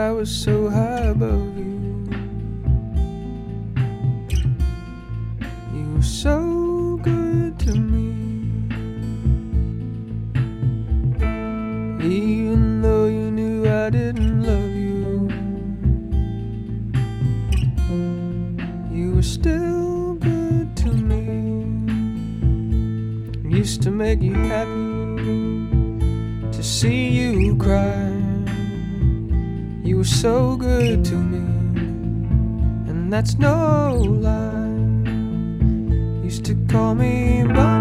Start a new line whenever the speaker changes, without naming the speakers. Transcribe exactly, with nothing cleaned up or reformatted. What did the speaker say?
I was so high above you. You were so good to me, even though you knew I didn't love you. You were still good to me. Used to make you happy to see you cry. You were so good to me, and that's no lie. Used to call me by